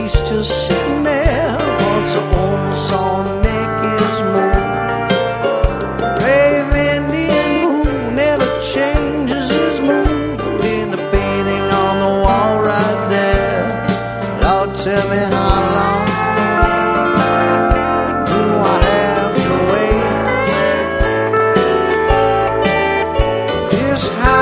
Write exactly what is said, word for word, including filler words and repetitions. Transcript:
he's still sitting there. Once the woman saw him make his move. Brave Indian who never changed.